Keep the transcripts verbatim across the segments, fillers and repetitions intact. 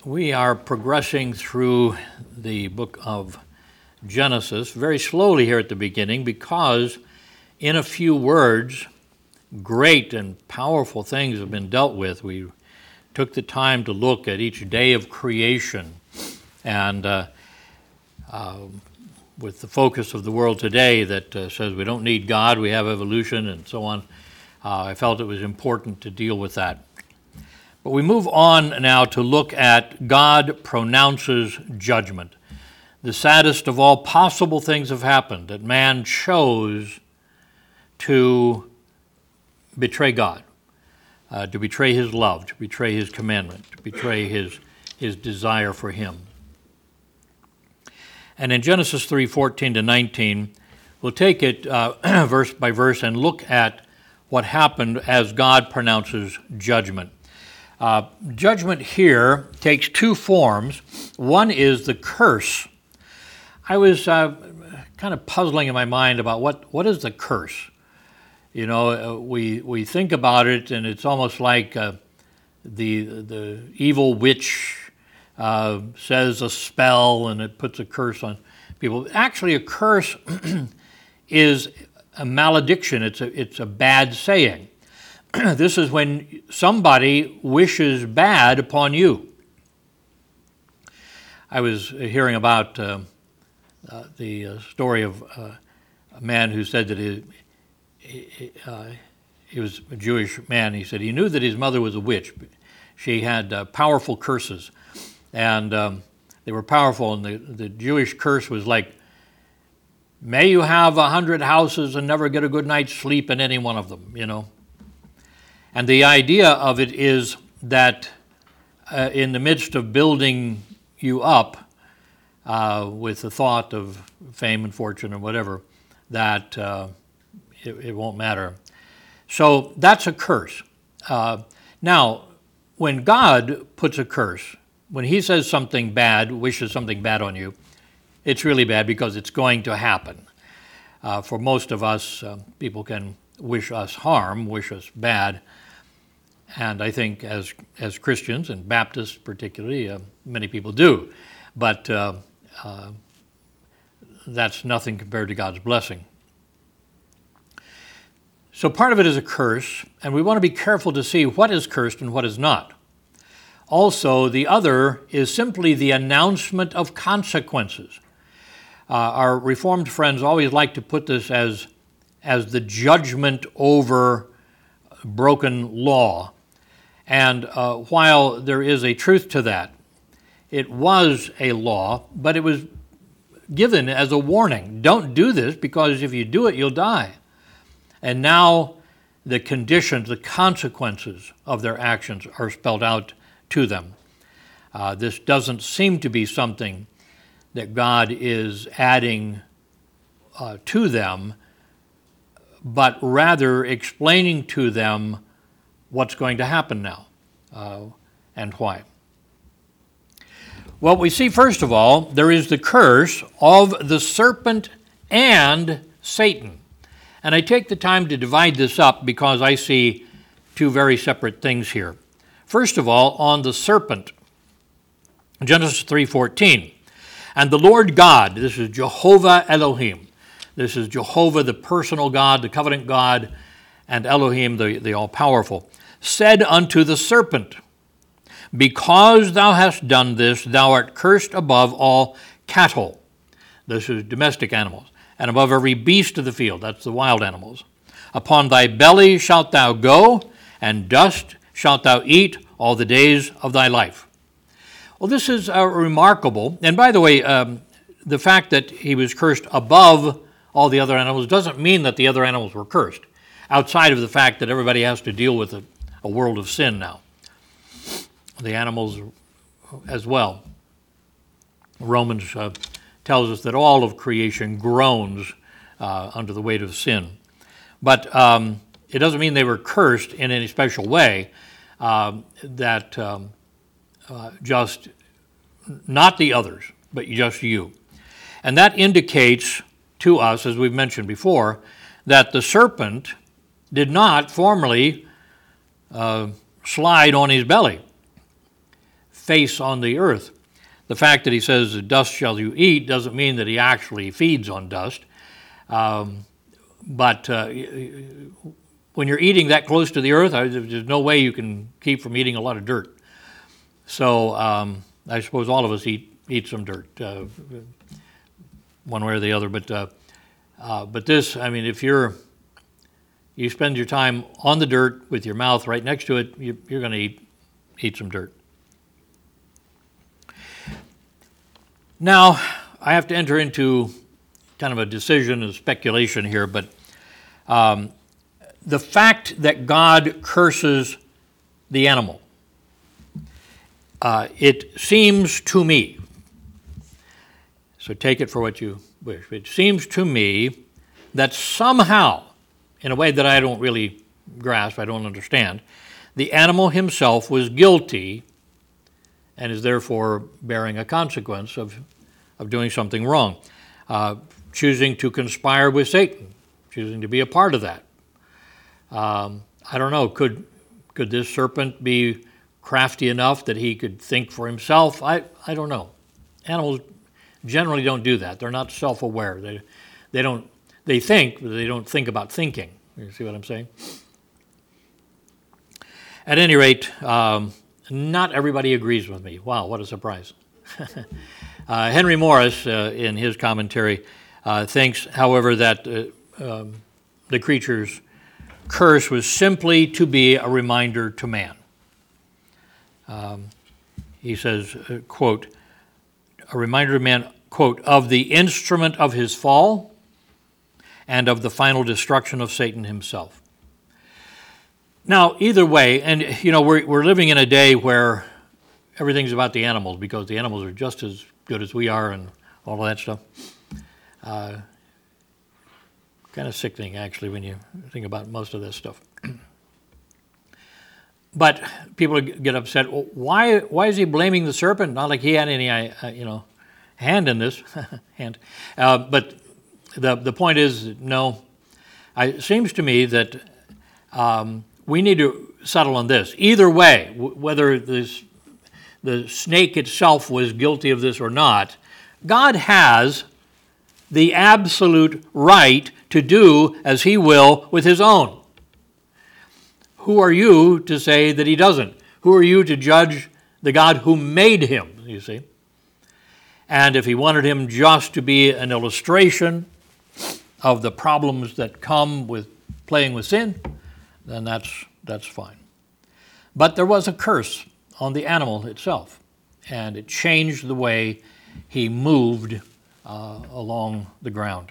We are progressing through the book of Genesis very slowly here at the beginning because in a few words, great and powerful things have been dealt with. We took the time to look at each day of creation, and uh, uh, with the focus of the world today that uh, says we don't need God, we have evolution and so on, uh, I felt it was important to deal with that. But we move on now to look at God pronounces judgment. The saddest of all possible things have happened, that man chose to betray God, uh, to betray his love, to betray his commandment, to betray his, his desire for him. And in Genesis three, fourteen to nineteen, we'll take it uh, verse by verse and look at what happened as God pronounces judgment. Uh, judgment here takes two forms. One is the curse. I was uh, kind of puzzling in my mind about what, what is the curse? You know, uh, we we think about it, and it's almost like uh, the the evil witch uh, says a spell, and it puts a curse on people. Actually, a curse is a malediction. It's a it's a bad saying. This is when somebody wishes bad upon you. I was hearing about uh, uh, the uh, story of uh, a man who said that he, he, uh, he was a Jewish man. He said he knew that his mother was a witch. She had uh, powerful curses, and um, they were powerful, and the, the Jewish curse was like, may you have a hundred houses and never get a good night's sleep in any one of them, you know. And the idea of it is that uh, in the midst of building you up uh, with the thought of fame and fortune and whatever, that uh, it, it won't matter. So that's a curse. Uh, now, when God puts a curse, when he says something bad, wishes something bad on you, it's really bad because it's going to happen. Uh, for most of us, uh, people can wish us harm, wish us bad. And I think as as Christians, and Baptists particularly, uh, many people do. But uh, uh, that's nothing compared to God's blessing. So part of it is a curse, and we want to be careful to see what is cursed and what is not. Also, the other is simply the announcement of consequences. Uh, our Reformed friends always like to put this as, as the judgment over broken law. And uh, while there is a truth to that, it was a law, but it was given as a warning. Don't do this because if you do it, you'll die. And now the conditions, the consequences of their actions are spelled out to them. Uh, this doesn't seem to be something that God is adding uh, to them, but rather explaining to them what's going to happen now uh, and why. Well, we see, first of all, there is the curse of the serpent and Satan. And I take the time to divide this up because I see two very separate things here. First of all, on the serpent, Genesis three fourteen. And the Lord God, this is Jehovah Elohim. This is Jehovah, the personal God, the covenant God, and Elohim, the, the all-powerful, said unto the serpent, because thou hast done this, thou art cursed above all cattle. This is domestic animals. And above every beast of the field, that's the wild animals. Upon thy belly shalt thou go, and dust shalt thou eat all the days of thy life. Well, this is uh, remarkable. And by the way, um, the fact that he was cursed above all the other animals doesn't mean that the other animals were cursed, outside of the fact that everybody has to deal with a, a world of sin now. The animals as well. Romans uh, tells us that all of creation groans uh, under the weight of sin. But um, it doesn't mean they were cursed in any special way, uh, that um, uh, just, not the others, but just you. And that indicates to us, as we've mentioned before, that the serpent did not formerly uh, slide on his belly. face on the earth. The fact that he says, dust shall you eat, doesn't mean that he actually feeds on dust. Um, but uh, when you're eating that close to the earth, there's no way you can keep from eating a lot of dirt. So um, I suppose all of us eat eat some dirt, uh, one way or the other. But uh, uh, but this, I mean, if you're you spend your time on the dirt with your mouth right next to it, you, you're going to eat eat some dirt. Now, I have to enter into kind of a decision, a speculation here, but um, the fact that God curses the animal, uh, it seems to me, so take it for what you wish, it seems to me that somehow, in a way that I don't really grasp, I don't understand, the animal himself was guilty and is therefore bearing a consequence of, of doing something wrong, uh, choosing to conspire with Satan, choosing to be a part of that. Um, I don't know, could could this serpent be crafty enough that he could think for himself? I, I don't know. Animals generally don't do that. They're not self-aware. They, they don't, they think, but they don't think about thinking. You see what I'm saying? At any rate, um, not everybody agrees with me. Wow, what a surprise. uh, Henry Morris, uh, in his commentary, uh, thinks, however, that uh, um, the creature's curse was simply to be a reminder to man. Um, he says, uh, quote, a reminder to man, quote, of the instrument of his fall and of the final destruction of Satan himself. Now, either way, and you know, we're we're living in a day where everything's about the animals because the animals are just as good as we are and all of that stuff. Uh, kind of sickening, actually, when you think about most of this stuff. But people get upset. Well, why why is he blaming the serpent? Not like he had any, uh, you know, hand in this. hand. Uh, but the the point is, no. I, it seems to me that. Um, We need to settle on this. Either way, w- whether this, the snake itself was guilty of this or not, God has the absolute right to do as he will with his own. Who are you to say that he doesn't? Who are you to judge the God who made him, you see? And if he wanted him just to be an illustration of the problems that come with playing with sin, then that's that's fine. But there was a curse on the animal itself, and it changed the way he moved uh, along the ground.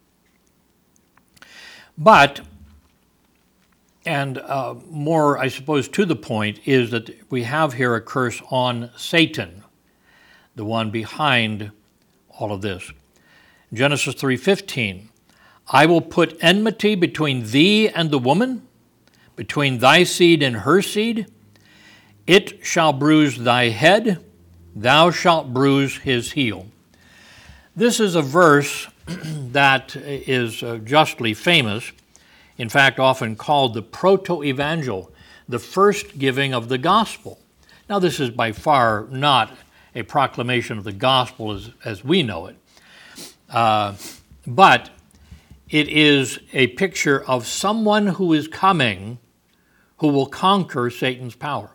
But, and uh, more, I suppose, to the point, is that we have here a curse on Satan, the one behind all of this. Genesis three fifteen, I will put enmity between thee and the woman, between thy seed and her seed. It shall bruise thy head, thou shalt bruise his heel. This is a verse that is justly famous, in fact often called the proto-evangel, the first giving of the gospel. Now this is by far not a proclamation of the gospel as, as we know it, uh, but it is a picture of someone who is coming who will conquer Satan's power.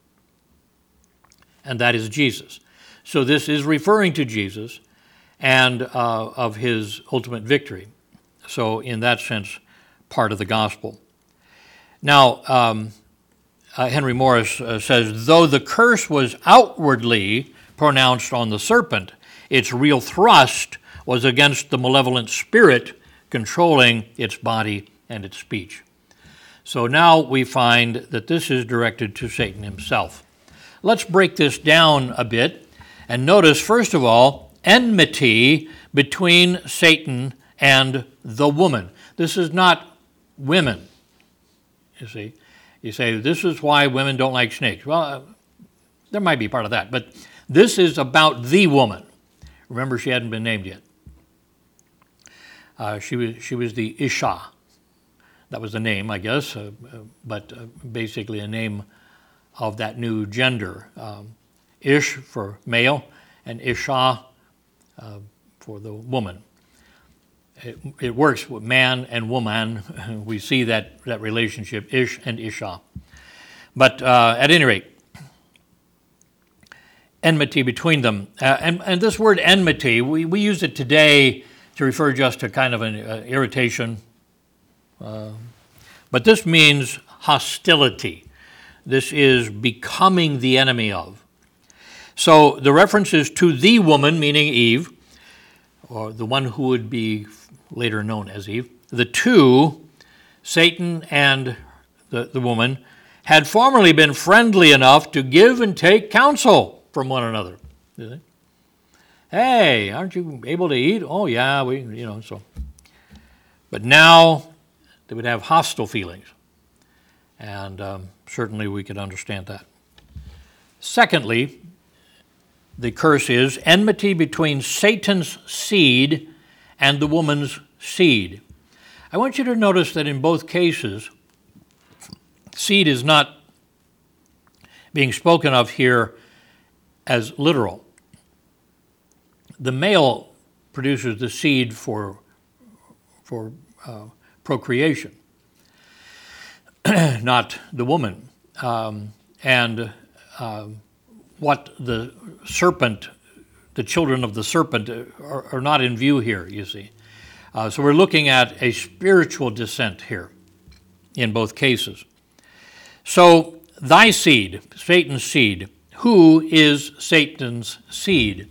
And that is Jesus. So this is referring to Jesus and uh, of his ultimate victory. So in that sense, part of the gospel. Now, um, uh, Henry Morris uh, says, though the curse was outwardly pronounced on the serpent, its real thrust was against the malevolent spirit controlling its body and its speech. So now we find that this is directed to Satan himself. Let's break this down a bit and notice, first of all, enmity between Satan and the woman. This is not women, you see. You say, this is why women don't like snakes. Well, uh, there might be part of that, but this is about the woman. Remember, she hadn't been named yet. Uh, she was she was the Isha. That was the name, I guess, uh, uh, but uh, basically a name of that new gender. Um, Ish for male, and Isha uh, for the woman. It, it works with man and woman. We see that, that relationship, Ish and Isha. But uh, at any rate, enmity between them. Uh, and, and this word enmity, we, we use it today to refer just to kind of an uh, irritation. Uh, but this means hostility. This is becoming the enemy of. So the reference is to the woman, meaning Eve, or the one who would be later known as Eve. The two, Satan and the, the woman, had formerly been friendly enough to give and take counsel from one another. Hey, aren't you able to eat? Oh, yeah, we, you know, so. But now they would have hostile feelings. And um, certainly we could understand that. Secondly, the curse is enmity between Satan's seed and the woman's seed. I want you to notice that in both cases, seed is not being spoken of here as literal. The male produces the seed for, for uh, procreation, not the woman. Um, and uh, what the serpent, the children of the serpent, are, are not in view here, you see. Uh, so we're looking at a spiritual descent here in both cases. So thy seed, Satan's seed. Who is Satan's seed?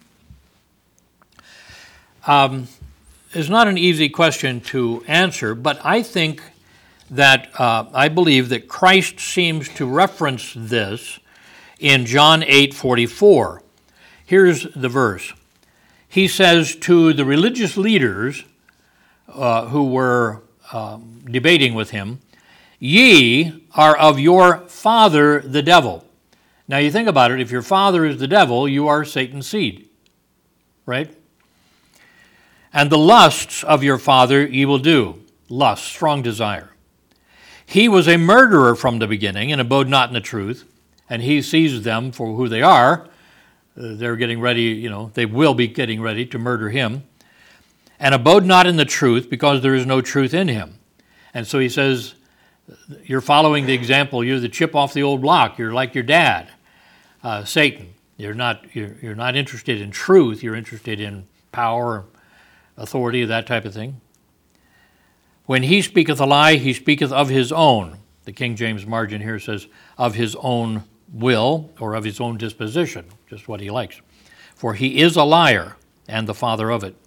Um, it's not an easy question to answer, but I think that, uh, I believe that Christ seems to reference this in John eight forty-four. Here's the verse. He says to the religious leaders uh, who were um, debating with him, "Ye are of your father the devil." Now you think about it, if your father is the devil, you are Satan's seed, right? "And the lusts of your father ye will do." Lust, strong desire. "He was a murderer from the beginning and abode not in the truth." And he sees them for who they are. Uh, they're getting ready, you know, they will be getting ready to murder him. "And abode not in the truth, because there is no truth in him." And so he says, you're following the example. You're the chip off the old block. You're like your dad, uh, Satan. You're not, you're, you're not interested in truth. You're interested in power, authority, that type of thing. "When he speaketh a lie, he speaketh of his own." The King James margin here says, "of his own will," or of his own disposition, just what he likes. "For he is a liar and the father of it."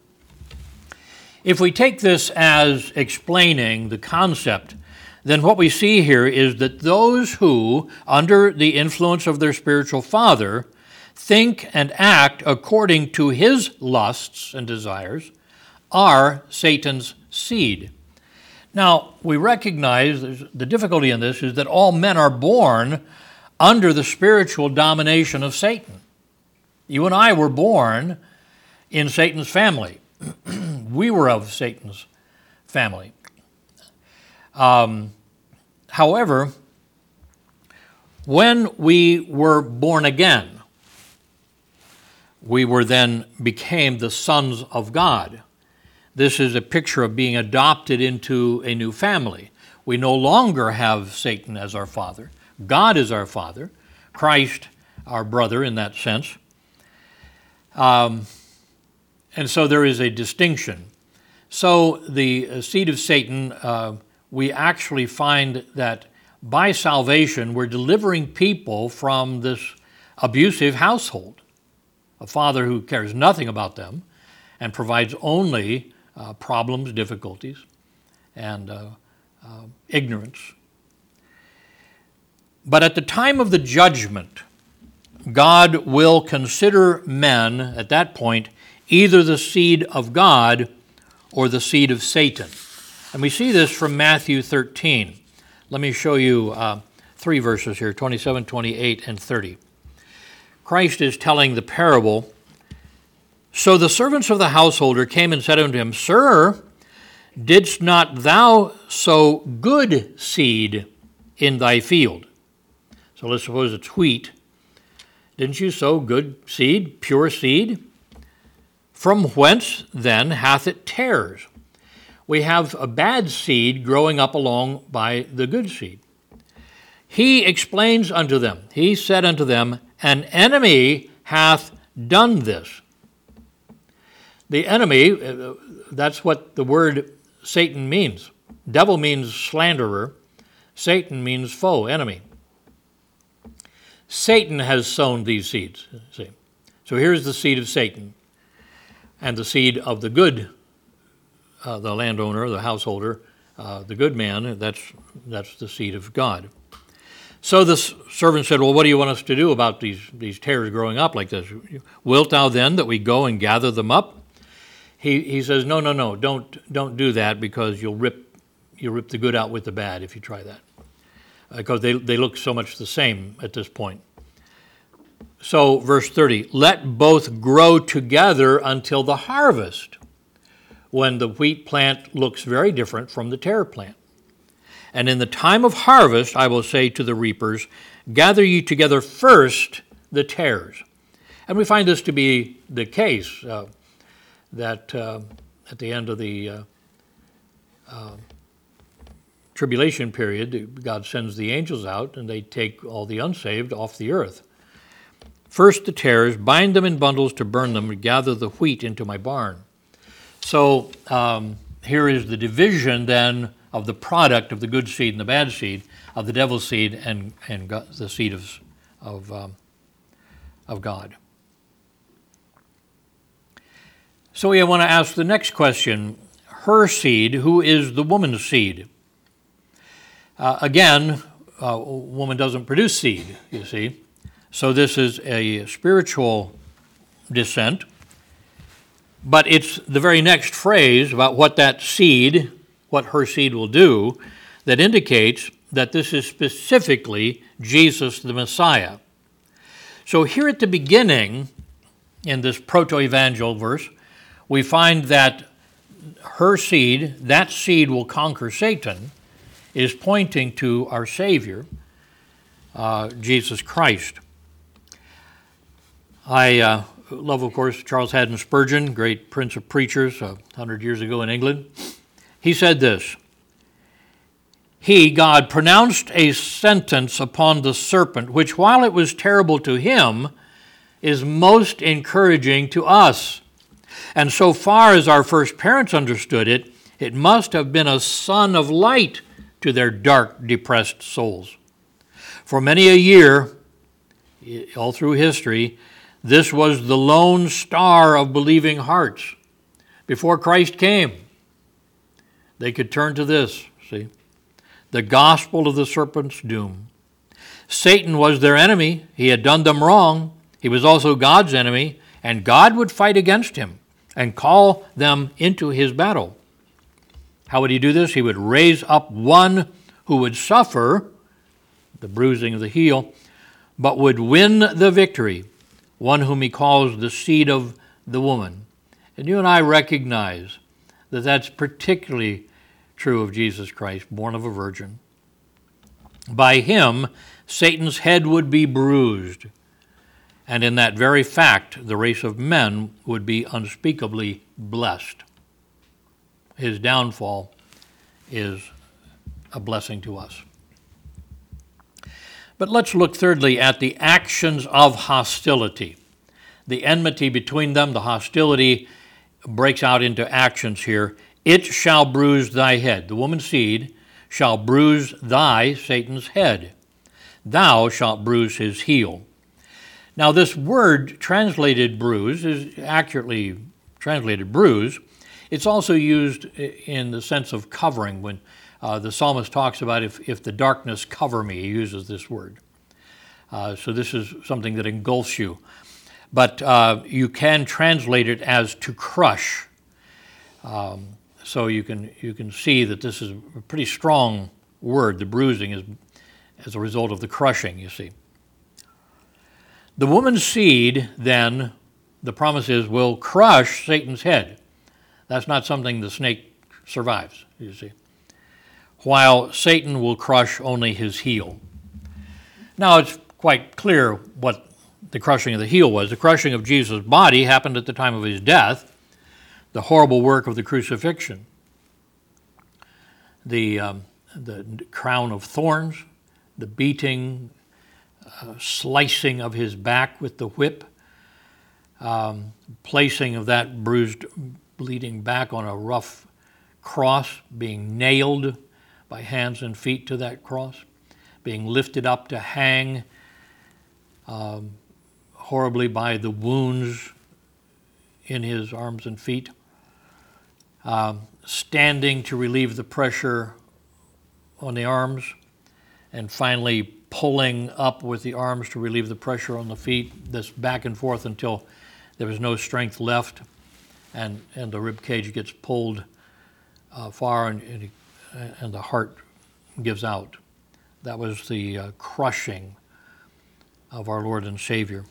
If we take this as explaining the concept, then what we see here is that those who, under the influence of their spiritual father, think and act according to his lusts and desires, are Satan's seed. Now, we recognize the difficulty in this is that all men are born under the spiritual domination of Satan. You and I were born in Satan's family. We were of Satan's family. Um, however, when we were born again, we were then became the sons of God. This is a picture of being adopted into a new family. We no longer have Satan as our father. God is our father. Christ, our brother in that sense. Um, and so there is a distinction. So the seed of Satan, uh, we actually find that by salvation, we're delivering people from this abusive household. A father who cares nothing about them and provides only uh, problems, difficulties, and uh, uh, ignorance. But at the time of the judgment, God will consider men at that point either the seed of God or the seed of Satan. And we see this from Matthew thirteen. Let me show you uh, three verses here, twenty-seven, twenty-eight, and thirty. Christ is telling the parable. "So the servants of the householder came and said unto him, Sir, didst not thou sow good seed in thy field?" So let's suppose it's wheat. Didn't you sow good seed, pure seed? From whence then hath it tares? We have a bad seed growing up along by the good seed. He explains unto them, he said unto them, an enemy hath done this. The enemy, that's what the word Satan means. Devil means slanderer. Satan means foe, enemy. Satan has sown these seeds. See? So here's the seed of Satan and the seed of the good, uh, the landowner, the householder, uh, the good man, that's, that's the seed of God. So the servant said, well, what do you want us to do about these, these tares growing up like this? Wilt thou then that we go and gather them up? He, he says, no, no, no, don't, don't do that because you'll rip, you'll rip the good out with the bad if you try that. Because they, they look so much the same at this point. So, verse thirty, let both grow together until the harvest, when the wheat plant looks very different from the tare plant. And in the time of harvest, I will say to the reapers, gather ye together first the tares. And we find this to be the case, uh, that uh, at the end of the uh, uh, tribulation period, God sends the angels out and they take all the unsaved off the earth. First the tares, bind them in bundles to burn them, and gather the wheat into my barn. So um, here is the division then of the product of the good seed and the bad seed, of the devil's seed and, and God, the seed of, of, um, of God. So we want to ask the next question, her seed, who is the woman's seed? Uh, again, a woman doesn't produce seed, you see. So this is a spiritual descent. But it's the very next phrase about what that seed, what her seed will do, that indicates that this is specifically Jesus the Messiah. So here at the beginning, in this proto-evangel verse, we find that her seed, that seed will conquer Satan, is pointing to our Savior, uh, Jesus Christ. I uh, love, of course, Charles Haddon Spurgeon, great prince of preachers, a uh, hundred years ago in England. He said this, He, God, pronounced a sentence upon the serpent, which while it was terrible to him, is most encouraging to us. And so far as our first parents understood it, it must have been a son of light to their dark, depressed souls. For many a year, all through history, this was the lone star of believing hearts. Before Christ came, they could turn to this, see, the gospel of the serpent's doom. Satan was their enemy. He had done them wrong. He was also God's enemy, and God would fight against him and call them into his battle. How would he do this? He would raise up one who would suffer the bruising of the heel, but would win the victory, one whom he calls the seed of the woman. And you and I recognize that that's particularly true of Jesus Christ, born of a virgin. By him, Satan's head would be bruised, and in that very fact, the race of men would be unspeakably blessed. His downfall is a blessing to us. But let's look thirdly at the actions of hostility. The enmity between them, the hostility, breaks out into actions here. It shall bruise thy head. The woman's seed shall bruise thy, Satan's head. Thou shalt bruise his heel. Now this word translated bruise is accurately translated bruise. It's also used in the sense of covering. When uh, the psalmist talks about if, if the darkness cover me, he uses this word. Uh, so this is something that engulfs you. But uh, you can translate it as to crush. Um, so you can you can see that this is a pretty strong word. The bruising is as a result of the crushing, you see. The woman's seed, then, the promise is, will crush Satan's head. That's not something the snake survives, you see. While Satan will crush only his heel. Now, it's quite clear what the crushing of the heel was. The crushing of Jesus' body happened at the time of his death, the horrible work of the crucifixion, the, um, the crown of thorns, the beating, uh, slicing of his back with the whip, um, placing of that bruised, bleeding back on a rough cross, being nailed by hands and feet to that cross, being lifted up to hang um, horribly by the wounds in his arms and feet, um, standing to relieve the pressure on the arms, and finally pulling up with the arms to relieve the pressure on the feet, this back and forth until there was no strength left, and, and the rib cage gets pulled uh, far and, and, and the heart gives out. That was the uh, crushing of our Lord and Savior.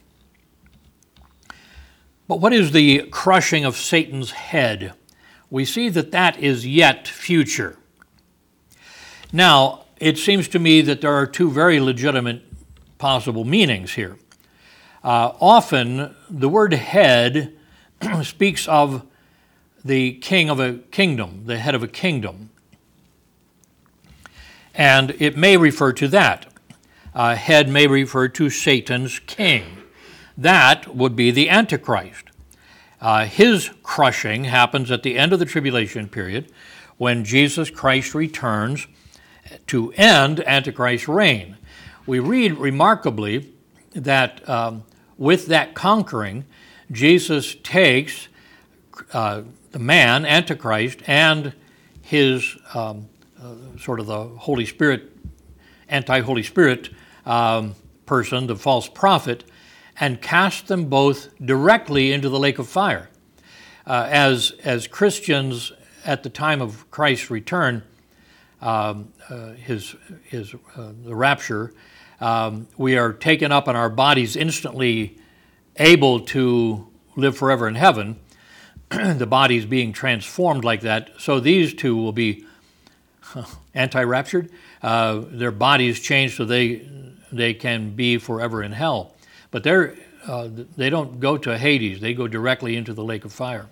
But what is the crushing of Satan's head? We see that that is yet future. Now, it seems to me that there are two very legitimate possible meanings here. Uh, often, the word head speaks of the king of a kingdom, the head of a kingdom. And it may refer to that. Uh, head may refer to Satan's king. That would be the Antichrist. Uh, his crushing happens at the end of the tribulation period when Jesus Christ returns to end Antichrist's reign. We read remarkably that um, with that conquering, Jesus takes uh, the man, Antichrist, and his um, uh, sort of the Holy Spirit, anti-Holy Spirit um, person, the false prophet, and cast them both directly into the lake of fire. Uh, as, as Christians at the time of Christ's return, um, uh, his, his, uh, the rapture, um, we are taken up and our bodies instantly able to live forever in heaven, the bodies being transformed like that. So these two will be anti-raptured. Uh, their bodies change so they, they can be forever in hell. But they're, uh, they don't go to Hades. They go directly into the lake of fire.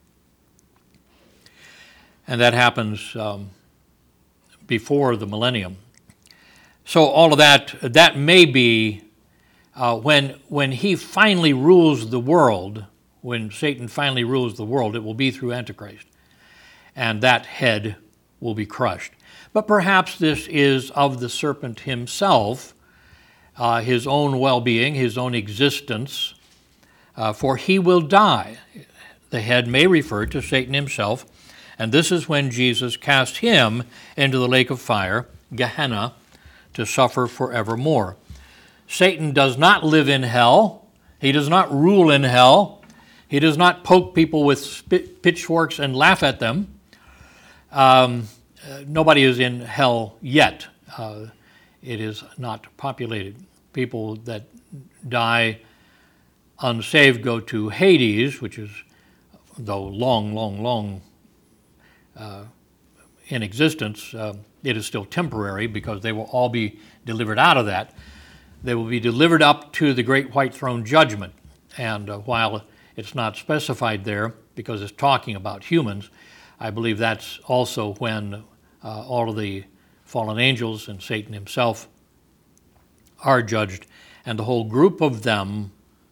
And that happens um, before the millennium. So all of that, that may be uh, when, when he finally rules the world, when Satan finally rules the world, it will be through Antichrist. And that head will be crushed. But perhaps this is of the serpent himself, Uh, his own well-being, his own existence, uh, for he will die. The head may refer to Satan himself, and this is when Jesus cast him into the lake of fire, Gehenna, to suffer forevermore. Satan does not live in hell. He does not rule in hell. He does not poke people with spit, pitchforks and laugh at them. Um, uh, nobody is in hell yet. Uh, It is not populated. People that die unsaved go to Hades, which is, though long, long, long uh, in existence, uh, it is still temporary because they will all be delivered out of that. They will be delivered up to the great white throne judgment. And uh, while it's not specified there because it's talking about humans, I believe that's also when uh, all of the fallen angels and Satan himself are judged, and the whole group of them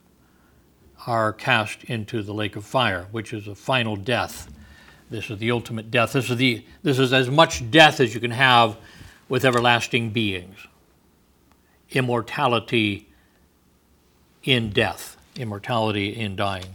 are cast into the lake of fire, which is a final death. This is the ultimate death. This is the this is as much death as you can have with everlasting beings. Immortality in death, immortality in dying.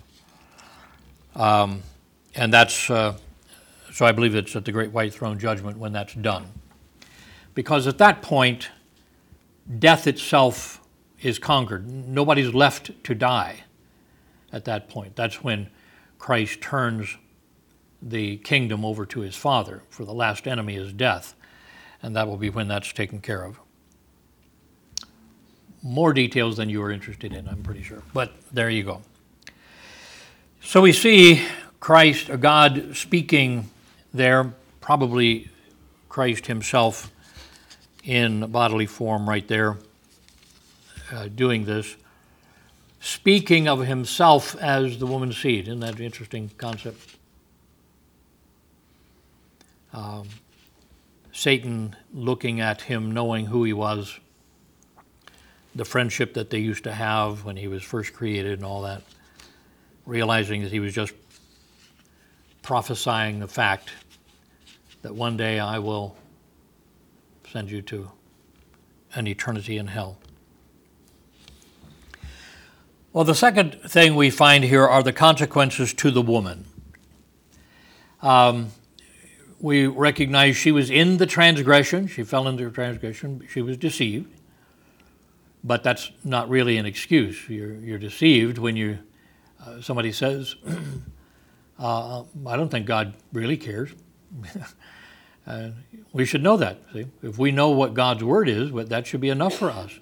Um, and that's, uh, so I believe it's at the great white throne judgment when that's done. Because at that point, death itself is conquered. Nobody's left to die at that point. That's when Christ turns the kingdom over to his Father, for the last enemy is death, and that will be when that's taken care of. More details than you are interested in, I'm pretty sure, but there you go. So we see Christ, or God, speaking there, probably Christ himself in bodily form right there, uh, doing this, speaking of himself as the woman's seed. Isn't that an interesting concept? Um, Satan looking at him, knowing who he was, the friendship that they used to have when he was first created and all that, realizing that he was just prophesying the fact that one day I will send you to an eternity in hell. Well, the second thing we find here are the consequences to the woman. Um, we recognize she was in the transgression. She fell into transgression. She was deceived. But that's not really an excuse. You're, you're deceived when you uh, somebody says, uh, I don't think God really cares. uh, we should know that. See? If we know what God's word is, that should be enough for us.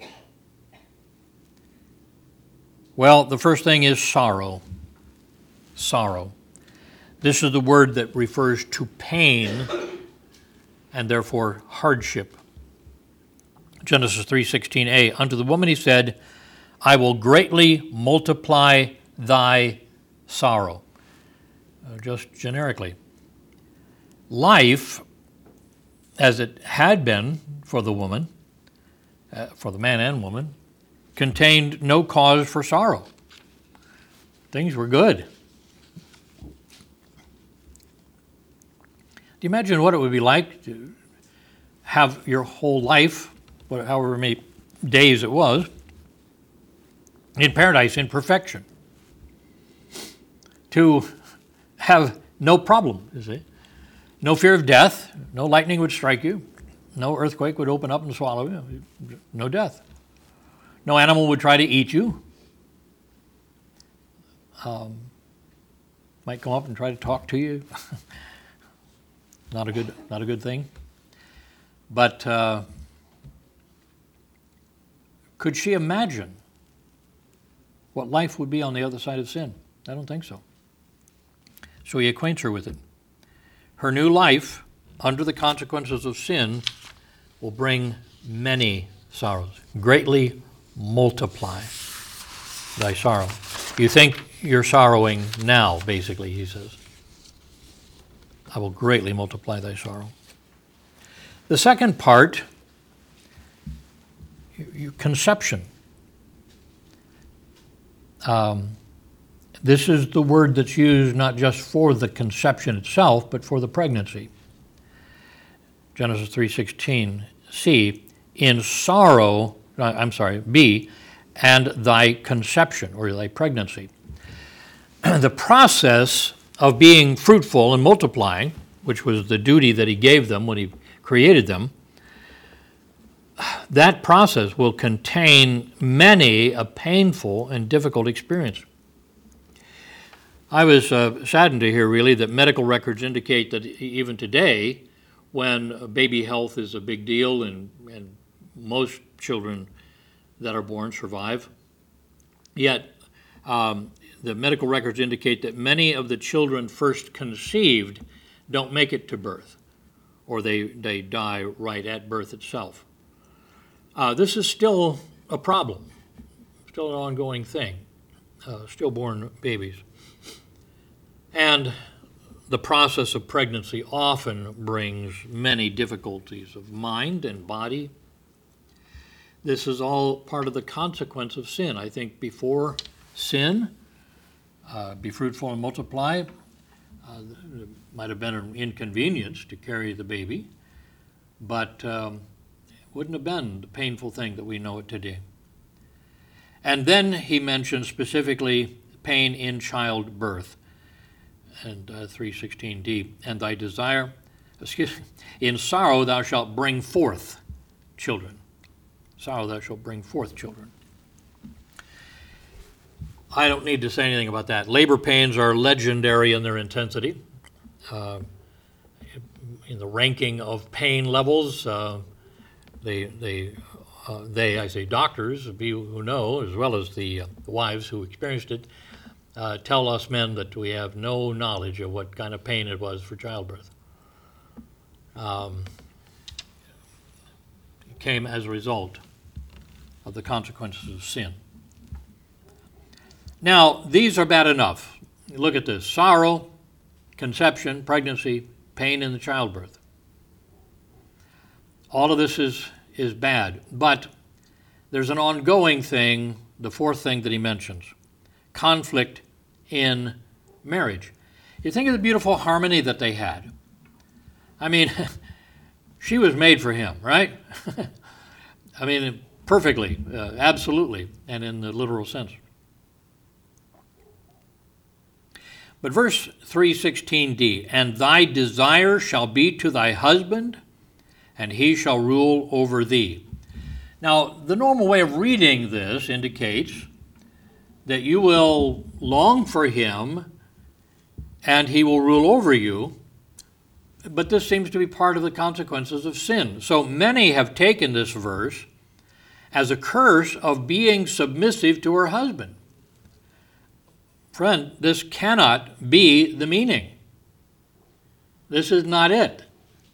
Well, the first thing is sorrow. Sorrow. This is the word that refers to pain and therefore hardship. Genesis three sixteen a, unto the woman he said, I will greatly multiply thy sorrow. Uh, just generically. Life, as it had been for the woman, uh, for the man and woman, contained no cause for sorrow. Things were good. Do you imagine what it would be like to have your whole life, however many days it was, in paradise in perfection? To have no problem, you see. No fear of death, no lightning would strike you, no earthquake would open up and swallow you, no death. No animal would try to eat you. Um, might come up and try to talk to you. Not a good, not a good thing. But uh, could she imagine what life would be on the other side of sin? I don't think so. So he acquaints her with it. Her new life, under the consequences of sin, will bring many sorrows. Greatly multiply thy sorrow. You think you're sorrowing now, basically, he says. I will greatly multiply thy sorrow. The second part, conception. Um, this is the word that's used not just for the conception itself, but for the pregnancy. Genesis three sixteen, C, in sorrow, I'm sorry, B, and thy conception, or thy pregnancy. The process of being fruitful and multiplying, which was the duty that he gave them when he created them, that process will contain many a painful and difficult experience. I was uh, saddened to hear, really, that medical records indicate that even today, when baby health is a big deal and, and most children that are born survive, yet um, the medical records indicate that many of the children first conceived don't make it to birth, or they, they die right at birth itself. Uh, this is still a problem, still an ongoing thing, uh, stillborn babies. And the process of pregnancy often brings many difficulties of mind and body. This is all part of the consequence of sin. I think before sin, uh, be fruitful and multiply, uh, it might have been an inconvenience to carry the baby, but um, it wouldn't have been the painful thing that we know it today. And then he mentions specifically pain in childbirth, and uh, three sixteen D, and thy desire, excuse me, in sorrow thou shalt bring forth children. Sorrow thou shalt bring forth children. I don't need to say anything about that. Labor pains are legendary in their intensity. Uh, in the ranking of pain levels, uh, they, they, uh, they, I say doctors, people who know, as well as the, uh, the wives who experienced it, uh, tell us men that we have no knowledge of what kind of pain it was for childbirth. Um, it came as a result of the consequences of sin. Now, these are bad enough. Look at this: sorrow, conception, pregnancy, pain in the childbirth. All of this is, is bad. But there's an ongoing thing, the fourth thing that he mentions: conflict in marriage. You think of the beautiful harmony that they had. I mean, she was made for him, right? I mean, perfectly, uh, absolutely, and in the literal sense. But verse three sixteen d, and thy desire shall be to thy husband, and he shall rule over thee. Now, the normal way of reading this indicates that you will long for him, and he will rule over you. But this seems to be part of the consequences of sin. So many have taken this verse as a curse of being submissive to her husband. Friend, this cannot be the meaning. This is not it.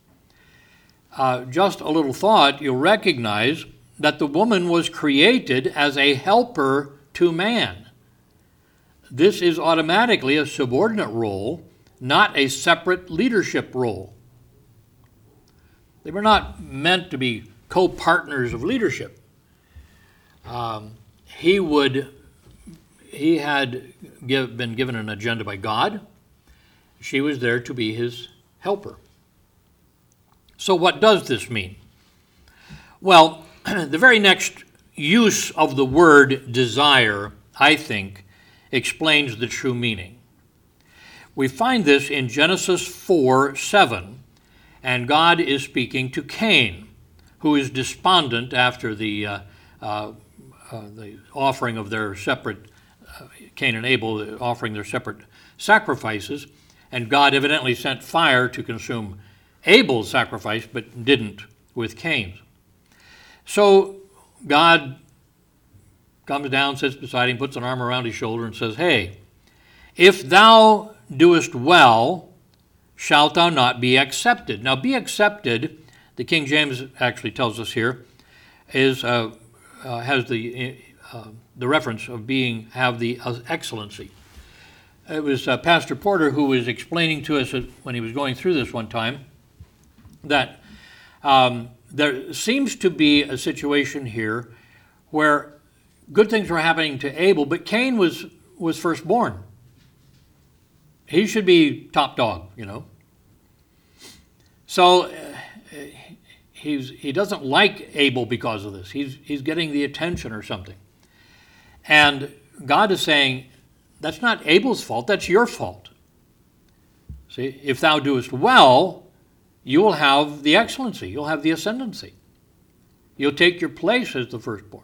Uh, just a little thought, you'll recognize that the woman was created as a helper to man. This is automatically a subordinate role, not a separate leadership role. They were not meant to be co-partners of leadership. Um, he would, he had give, been given an agenda by God. She was there to be his helper. So what does this mean? Well, the very next use of the word desire, I think, explains the true meaning. We find this in Genesis four seven, and God is speaking to Cain, who is despondent after the uh, uh, uh, the offering of their separate, uh, Cain and Abel offering their separate sacrifices, and God evidently sent fire to consume Abel's sacrifice, but didn't with Cain's. So God comes down, sits beside him, puts an arm around his shoulder, and says, hey, if thou doest well, shalt thou not be accepted. Now, be accepted, the King James actually tells us here, is uh, uh, has the uh, the reference of being have the uh, excellency. It was uh, Pastor Porter who was explaining to us when he was going through this one time that um, there seems to be a situation here where good things were happening to Abel, but Cain was was firstborn. He should be top dog, you know. So uh, he's he doesn't like Abel because of this. He's he's getting the attention or something. And God is saying, that's not Abel's fault, that's your fault. See, if thou doest well, you will have the excellency, you'll have the ascendancy. You'll take your place as the firstborn.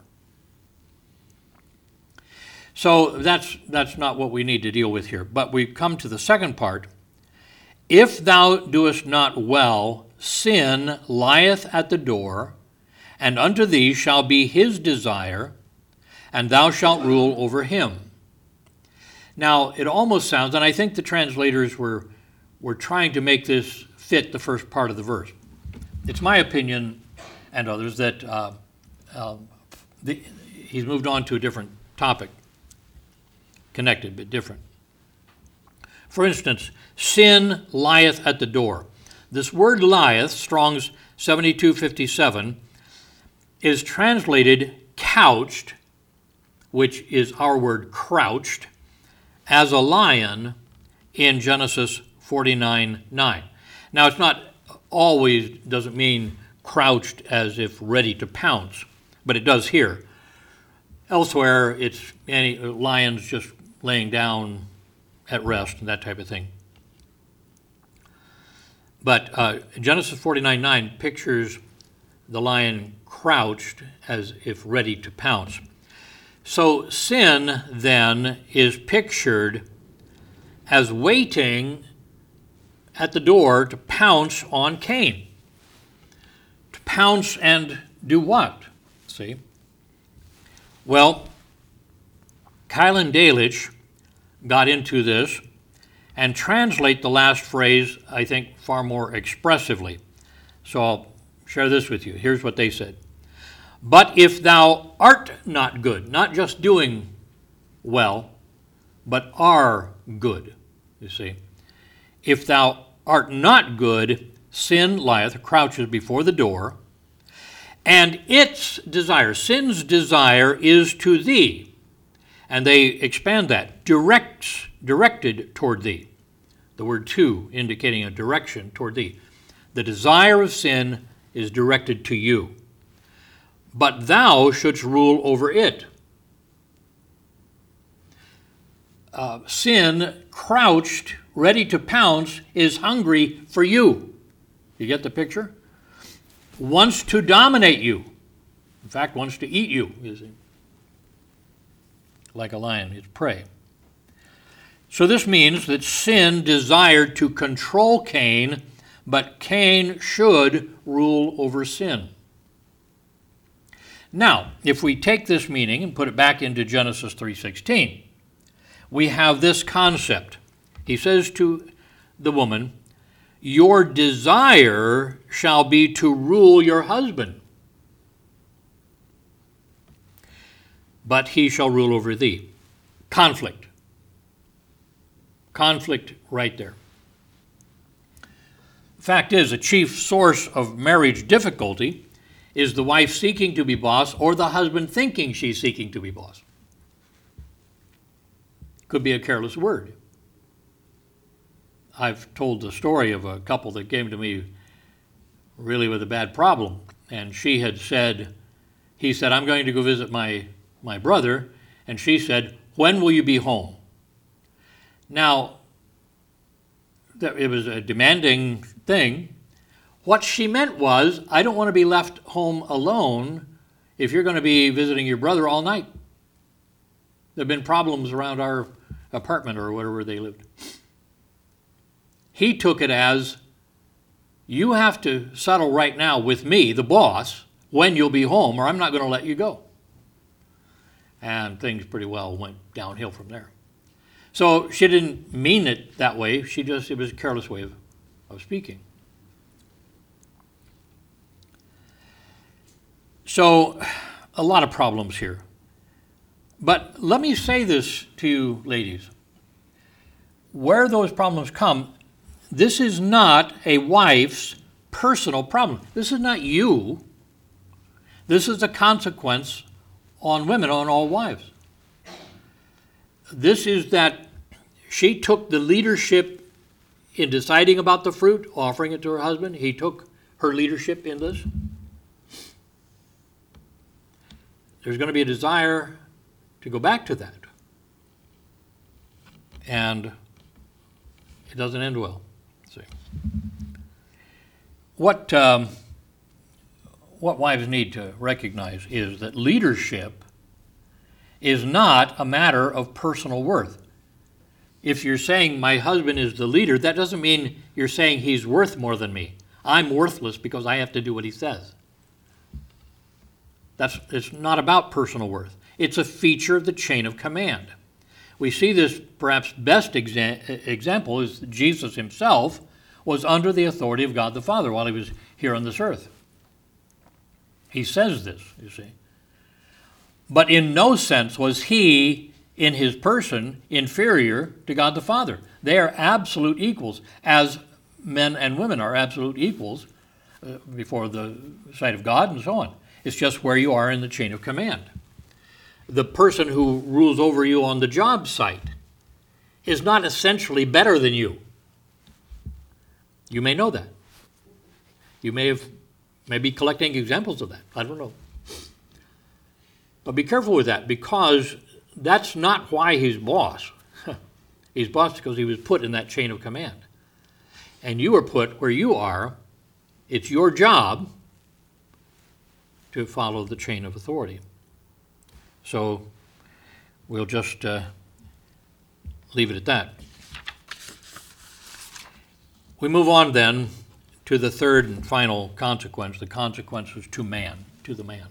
So that's that's not what we need to deal with here. But we come to the second part. If thou doest not well, sin lieth at the door, and unto thee shall be his desire, and thou shalt rule over him. Now, it almost sounds, and I think the translators were, were trying to make this fit the first part of the verse. It's my opinion, and others, that uh, uh, the, he's moved on to a different topic. Connected, but different. For instance, sin lieth at the door. This word lieth, Strong's seventy-two fifty-seven, is translated couched, which is our word crouched, as a lion in Genesis forty-nine nine. Now, it's not always, doesn't mean crouched as if ready to pounce, but it does here. Elsewhere, it's any lions just laying down at rest and that type of thing. But uh, Genesis forty-nine nine pictures the lion crouched as if ready to pounce. So sin then is pictured as waiting at the door to pounce on Cain. To pounce and do what? See? Well, Kylan Delitzsch got into this and translate the last phrase, I think, far more expressively. So I'll share this with you. Here's what they said. But if thou art not good, not just doing well, but are good. You see, if thou art not good, sin lieth, crouches before the door, and its desire, sin's desire, is to thee. And they expand that, directs, directed toward thee. The word to indicating a direction toward thee. The desire of sin is directed to you. But thou shouldst rule over it. Uh, sin, crouched, ready to pounce, is hungry for you. You get the picture? Wants to dominate you. In fact, wants to eat you, you see. Like a lion, its prey. So this means that sin desired to control Cain, but Cain should rule over sin. Now, if we take this meaning and put it back into Genesis three sixteen, we have this concept. He says to the woman, your desire shall be to rule your husband, but he shall rule over thee. Conflict. Conflict right there. Fact is, a chief source of marriage difficulty is the wife seeking to be boss or the husband thinking she's seeking to be boss. Could be a careless word. I've told the story of a couple that came to me really with a bad problem, and she had said, he said, I'm going to go visit my, my brother, and she said, when will you be home? Now, it was a demanding thing. What she meant was, I don't want to be left home alone if you're going to be visiting your brother all night. There have been problems around our apartment or wherever they lived. He took it as, you have to settle right now with me, the boss, when you'll be home, or I'm not going to let you go. And things pretty well went downhill from there. So she didn't mean it that way. She just, it was a careless way of, of speaking. So a lot of problems here. But let me say this to you, ladies. Where those problems come, this is not a wife's personal problem. This is not you. This is a consequence on women, on all wives. This is that she took the leadership in deciding about the fruit, offering it to her husband. He took her leadership in this. There's going to be a desire to go back to that. And it doesn't end well. See. What, um, what wives need to recognize is that leadership is not a matter of personal worth. If you're saying my husband is the leader, that doesn't mean you're saying he's worth more than me. I'm worthless because I have to do what he says. That's, it's not about personal worth. It's a feature of the chain of command. We see this perhaps best exa- example is that Jesus himself was under the authority of God the Father while he was here on this earth. He says this, you see. But in no sense was he, in his person, inferior to God the Father. They are absolute equals, as men and women are absolute equals uh, before the sight of God and so on. It's just where you are in the chain of command. The person who rules over you on the job site is not essentially better than you. You may know that. You may have may be collecting examples of that. I don't know. But be careful with that, because that's not why he's boss. He's boss because he was put in that chain of command. And you are put where you are. It's your job to follow the chain of authority. So we'll just uh, leave it at that. We move on then to the third and final consequence, the consequences to man, to the man.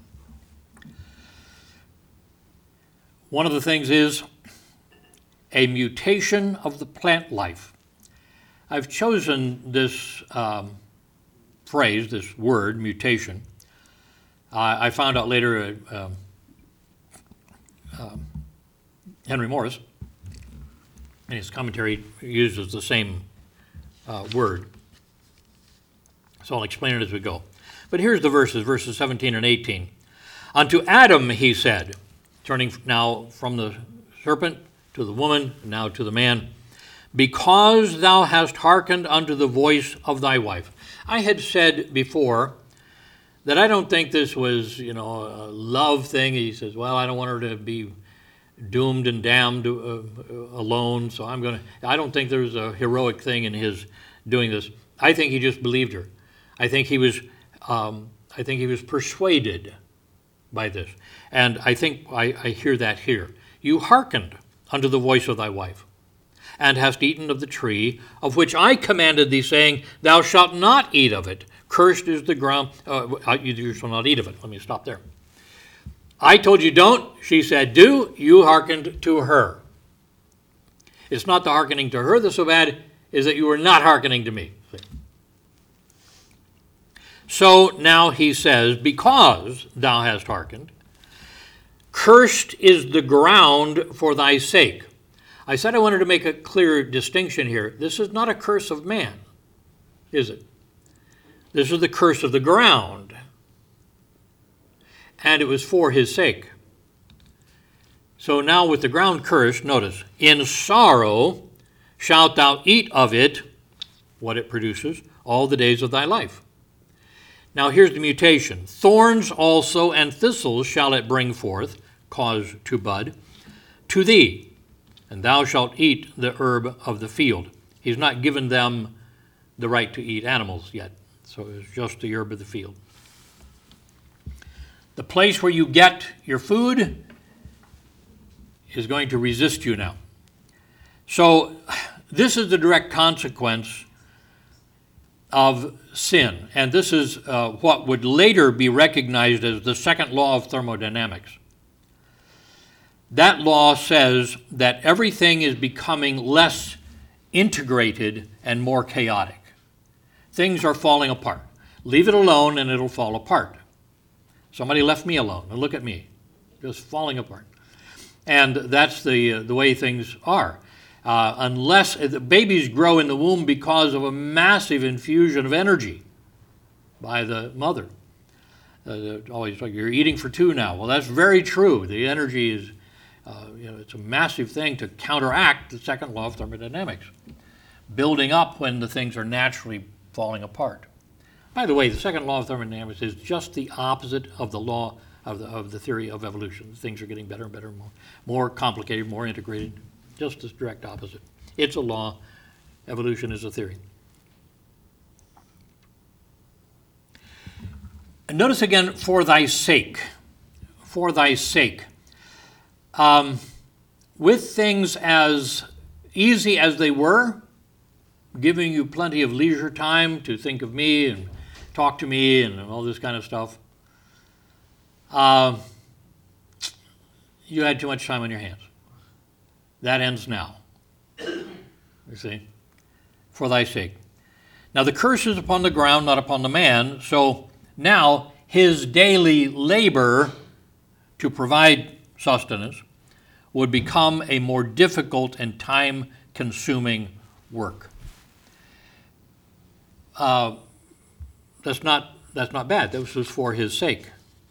One of the things is a mutation of the plant life. I've chosen this um, phrase, this word, mutation. Uh, I found out later uh, um, um, Henry Morris And his commentary uses the same uh, word. So I'll explain it as we go. But here's the verses, verses seventeen and eighteen. Unto Adam he said, turning now from the serpent to the woman, now to the man, because thou hast hearkened unto the voice of thy wife. I had said before that I don't think this was, you know, a love thing. He says, well, I don't want her to be doomed and damned uh, alone, so I'm going to, I don't think there's a heroic thing in his doing this. I think he just believed her. I think he was, um, I think he was persuaded by this. And I think I, I hear that here. You hearkened unto the voice of thy wife, and hast eaten of the tree of which I commanded thee, saying, thou shalt not eat of it. Cursed is the ground, uh, you shall not eat of it. Let me stop there. I told you don't. She said do. You hearkened to her. It's not the hearkening to her that's so bad, is that you were not hearkening to me. So now he says, because thou hast hearkened, cursed is the ground for thy sake. I said I wanted to make a clear distinction here. This is not a curse of man, is it? This is the curse of the ground. And it was for his sake. So now with the ground cursed, notice, in sorrow shalt thou eat of it, what it produces, all the days of thy life. Now here's the mutation. Thorns also and thistles shall it bring forth, cause to bud, to thee, and thou shalt eat the herb of the field. He's not given them the right to eat animals yet, so it's just the herb of the field. The place where you get your food is going to resist you now. So this is the direct consequence of sin, and this is uh, what would later be recognized as the second law of thermodynamics. That law says that everything is becoming less integrated and more chaotic. Things are falling apart. Leave it alone and it'll fall apart. Somebody left me alone, and look at me, just falling apart. And that's the, uh, the way things are. Uh, unless uh, the babies grow in the womb because of a massive infusion of energy by the mother. Uh, always like, you're eating for two now. Well, that's very true. The energy is, uh, you know, it's a massive thing to counteract the second law of thermodynamics, building up when the things are naturally falling apart. By the way, the second law of thermodynamics is just the opposite of the law of the, of the theory of evolution. Things are getting better and better, more, more complicated, more integrated. Just the direct opposite. It's a law. Evolution is a theory. And notice again, for thy sake. For thy sake. Um, with things as easy as they were, giving you plenty of leisure time to think of me and talk to me and all this kind of stuff, uh, you had too much time on your hands. That ends now. You see? For thy sake. Now the curse is upon the ground, not upon the man. So now his daily labor to provide sustenance would become a more difficult and time-consuming work. Uh, that's not, that's not bad. This was for his sake.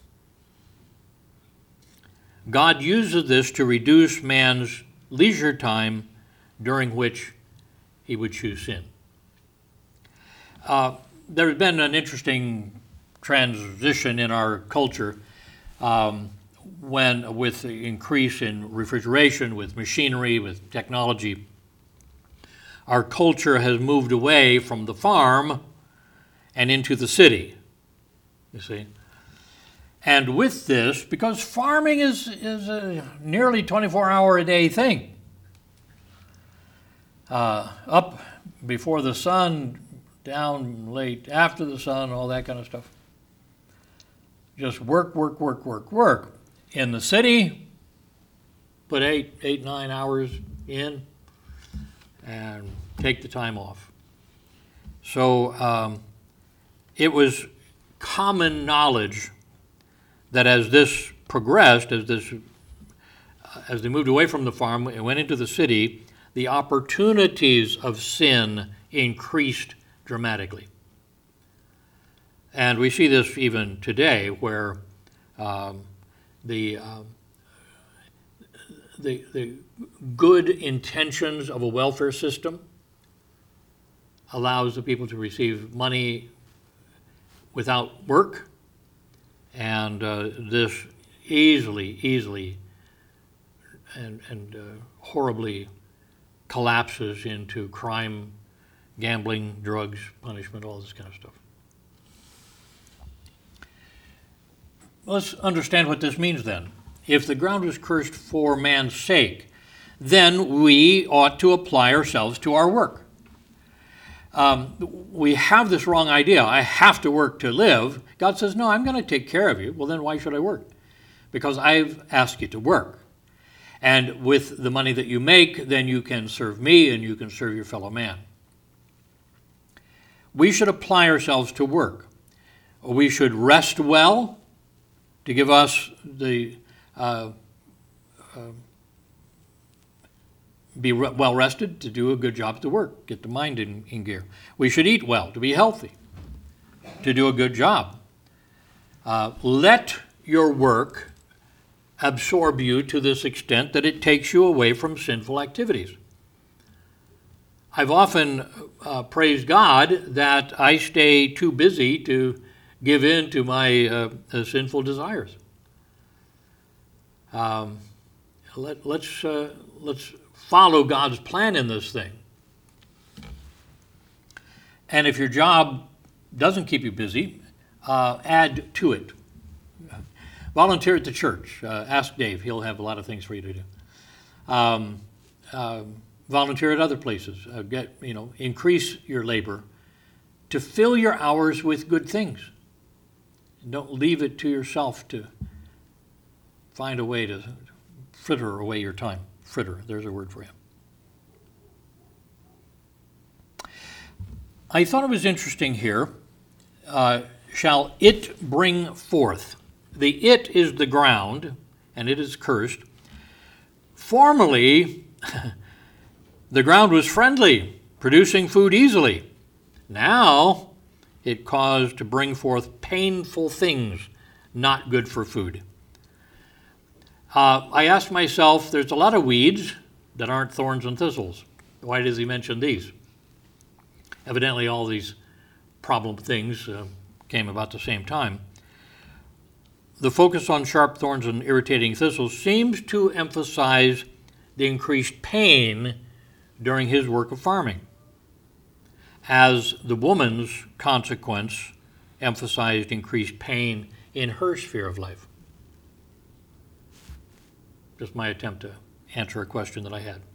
God uses this to reduce man's leisure time during which he would choose sin. Uh, there's been an interesting transition in our culture um, when, with the increase in refrigeration, with machinery, with technology, our culture has moved away from the farm and into the city, you see. And with this, because farming is, is a nearly twenty-four hour a day thing, uh, up before the sun, down late after the sun, all that kind of stuff. Just work, work, work, work, work. In the city, put eight, eight, nine hours in and take the time off. So um, it was common knowledge that as this progressed, as this, as they moved away from the farm and went into the city, the opportunities of sin increased dramatically. And we see this even today, where um, the, um, the, the good intentions of a welfare system allows the people to receive money without work, and uh, this easily, easily, and, and uh, horribly collapses into crime, gambling, drugs, punishment, all this kind of stuff. Let's understand what this means then. If the ground was cursed for man's sake, then we ought to apply ourselves to our work. Um, we have this wrong idea. I have to work to live. God says, no, I'm going to take care of you. Well, then why should I work? Because I've asked you to work. And with the money that you make, then you can serve me and you can serve your fellow man. We should apply ourselves to work. We should rest well to give us the uh, uh, be re- well rested to do a good job at the work, get the mind in, in gear. We should eat well to be healthy, to do a good job. Uh, let your work absorb you to this extent that it takes you away from sinful activities. I've often uh, praised God that I stay too busy to give in to my uh, uh, sinful desires. Um, let, let's uh, let's follow God's plan in this thing. And if your job doesn't keep you busy, uh, add to it. Volunteer at the church. Uh, ask Dave; he'll have a lot of things for you to do. Um, uh, volunteer at other places. Uh, get you know, increase your labor to fill your hours with good things. Don't leave it to yourself to find a way to fritter away your time. Fritter, there's a word for him. I thought it was interesting here. Uh, shall it bring forth? The it is the ground, and it is cursed. Formerly, the ground was friendly, producing food easily. Now, it caused to bring forth painful things, not good for food. Uh, I asked myself, there's a lot of weeds that aren't thorns and thistles. Why does he mention these? Evidently, all these problem things uh, came about the same time. The focus on sharp thorns and irritating thistles seems to emphasize the increased pain during his work of farming, as the woman's consequence emphasized increased pain in her sphere of life. Just my attempt to answer a question that I had.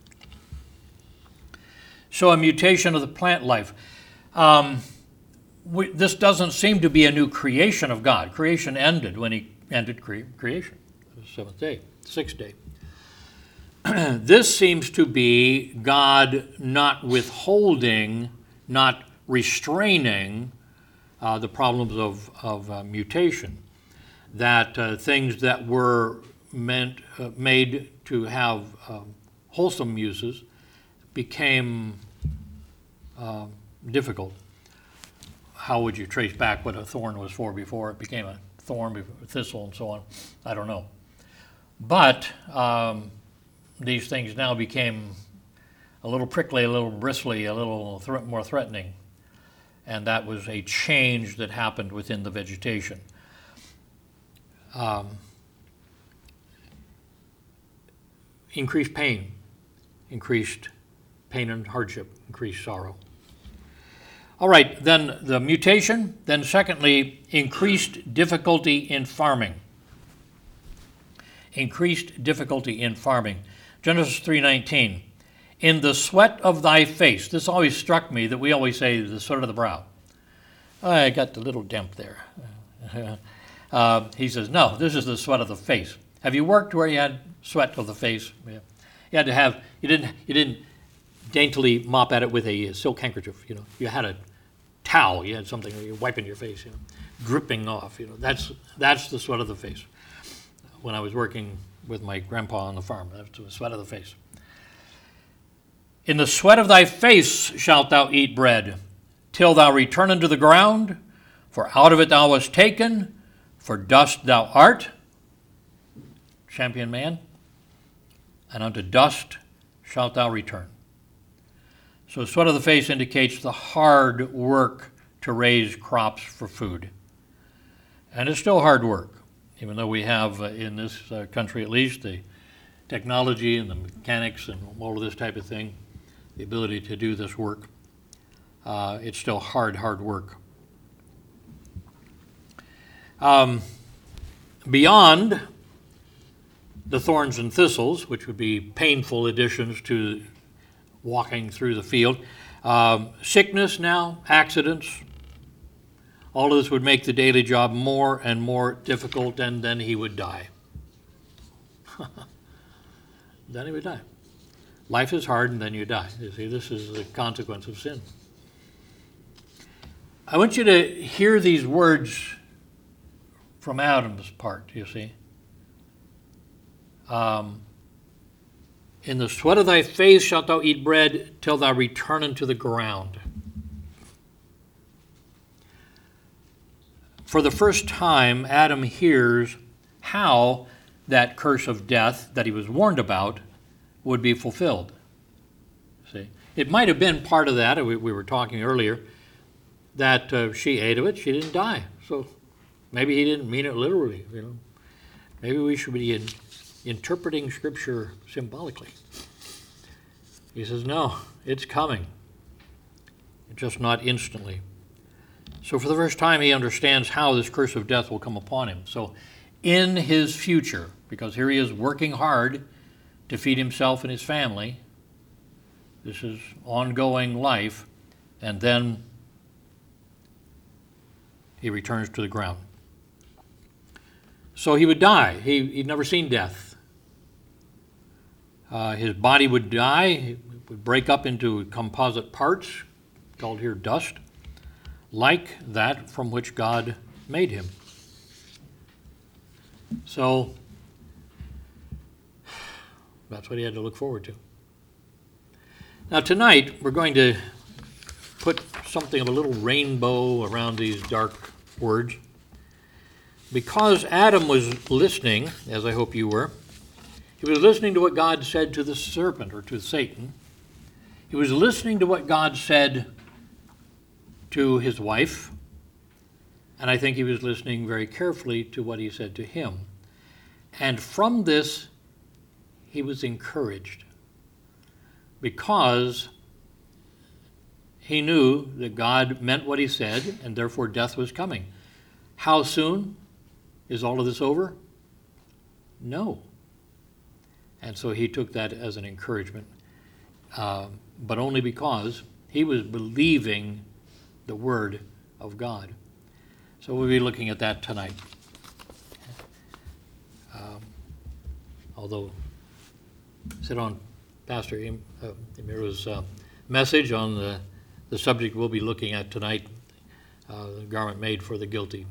So a mutation of the plant life. Um, we, this doesn't seem to be a new creation of God. Creation ended when he ended cre- creation, the seventh day, sixth day. This seems to be God not withholding, not restraining uh, the problems of, of uh, mutation, that uh, things that were meant uh, made to have um, wholesome uses became uh, difficult. How would you trace back what a thorn was for before it became a thorn, a thistle, and so on? I don't know. But um, these things now became a little prickly, a little bristly, a little th- more threatening. And that was a change that happened within the vegetation. Um, increased pain, increased pain and hardship, increased sorrow. All right, then the mutation. Then secondly, increased difficulty in farming. Increased difficulty in farming. Genesis three nineteen. In the sweat of thy face. This always struck me that we always say the sweat of the brow. I got the little dimp there. uh, he says, no, this is the sweat of the face. Have you worked where you had sweat of the face? Yeah. You had to have, you didn't, you didn't daintily mop at it with a silk handkerchief, you know. You had a towel, you had something, you're wiping your face, you know, dripping off, you know. That's, that's the sweat of the face. When I was working with my grandpa on the farm, that's the sweat of the face. In the sweat of thy face shalt thou eat bread, till thou return unto the ground, for out of it thou wast taken, for dust thou art, champion man, and unto dust shalt thou return. So sweat of the face indicates the hard work to raise crops for food. And it's still hard work, even though we have, uh, in this uh, country at least, the technology and the mechanics and all of this type of thing, the ability to do this work. Uh, it's still hard, hard work. Um, beyond the thorns and thistles, which would be painful additions to walking through the field, um, sickness now, accidents, all of this would make the daily job more and more difficult, and then he would die. Then he would die. Life is hard, and then you die. You see, this is the consequence of sin. I want you to hear these words from Adam's part, you see. Um, In the sweat of thy face shalt thou eat bread till thou return unto the ground. For the first time, Adam hears how that curse of death that he was warned about would be fulfilled. See, it might have been part of that, we, we were talking earlier, that uh, she ate of it, she didn't die. So maybe he didn't mean it literally, you know. Maybe we should be in, interpreting Scripture symbolically. He says, no, it's coming. Just not instantly. So for the first time, he understands how this curse of death will come upon him. So in his future, because here he is working hard to feed himself and his family, this is ongoing life, and then he returns to the ground. So he would die. He, he'd never seen death. Uh, his body would die. It would break up into composite parts, called here dust, like that from which God made him. So that's what he had to look forward to. Now tonight we're going to put something of a little rainbow around these dark words. Because Adam was listening, as I hope you were, he was listening to what God said to the serpent, or to Satan. He was listening to what God said to his wife, and I think he was listening very carefully to what he said to him. And from this, he was encouraged, because he knew that God meant what he said, and therefore death was coming. How soon? Is all of this over? No. And so he took that as an encouragement, uh, but only because he was believing the Word of God. So we'll be looking at that tonight. Um, although, sit on Pastor Im, uh, Imiro's uh, message on the, the subject we'll be looking at tonight, uh, the garment made for the guilty.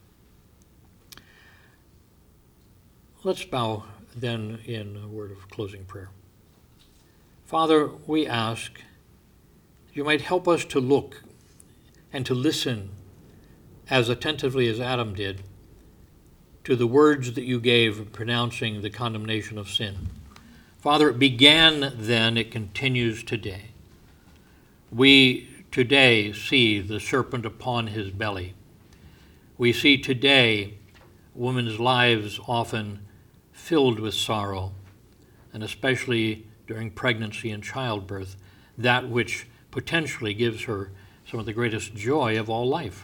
Let's bow then in a word of closing prayer. Father, we ask that you might help us to look and to listen as attentively as Adam did to the words that you gave pronouncing the condemnation of sin. Father, it began then, it continues today. We today see the serpent upon his belly. We see today women's lives often filled with sorrow, and especially during pregnancy and childbirth, that which potentially gives her some of the greatest joy of all life.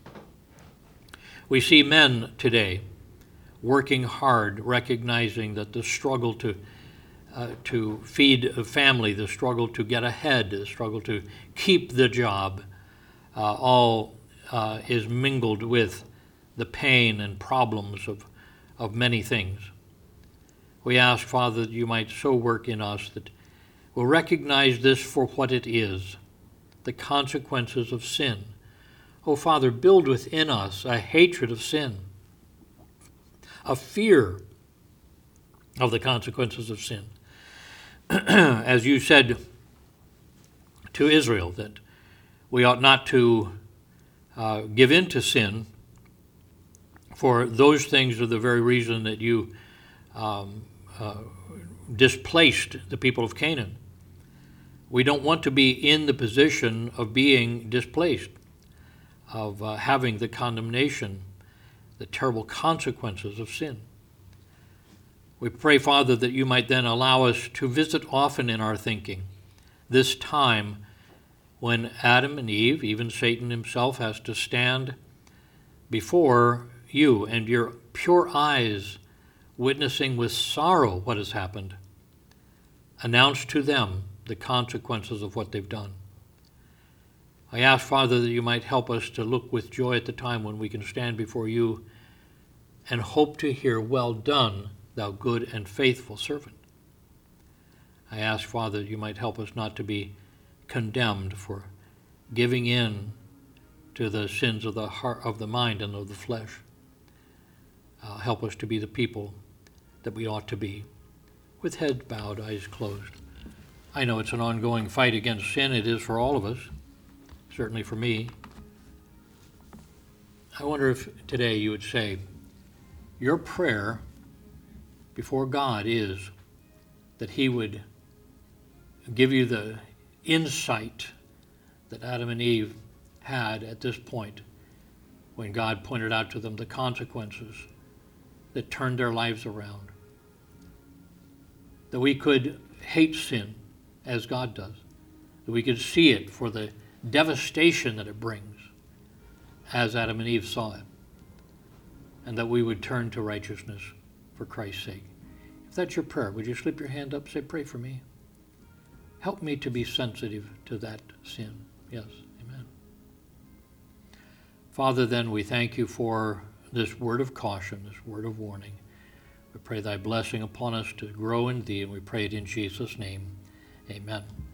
We see men today working hard, recognizing that the struggle to uh, to feed a family, the struggle to get ahead, the struggle to keep the job, uh, all uh, is mingled with the pain and problems of, of many things. We ask, Father, that you might so work in us that we'll recognize this for what it is, the consequences of sin. Oh, Father, build within us a hatred of sin, a fear of the consequences of sin. As you said to Israel, that we ought not to uh, give in to sin, for those things are the very reason that you um, uh, displaced the people of Canaan. We don't want to be in the position of being displaced, of uh, having the condemnation, the terrible consequences of sin. We pray, Father, that you might then allow us to visit often in our thinking this time when Adam and Eve, even Satan himself, has to stand before you and your pure eyes, witnessing with sorrow what has happened. Announce to them the consequences of what they've done. I ask, Father, that you might help us to look with joy at the time when we can stand before you and hope to hear, "Well done, thou good and faithful servant." I ask, Father, that you might help us not to be condemned for giving in to the sins of the heart, of the mind, and of the flesh. Uh, help us to be the people that we ought to be, with head bowed, eyes closed. I know it's an ongoing fight against sin. It is for all of us, certainly for me. I wonder if today you would say, your prayer before God is that he would give you the insight that Adam and Eve had at this point when God pointed out to them the consequences that turned their lives around. That we could hate sin as God does. That we could see it for the devastation that it brings as Adam and Eve saw it. And that we would turn to righteousness for Christ's sake. If that's your prayer, would you slip your hand up and say, "Pray for me. Help me to be sensitive to that sin." Yes, amen. Father, then we thank you for this word of caution, this word of warning. We pray thy blessing upon us to grow in thee, and we pray it in Jesus' name. Amen.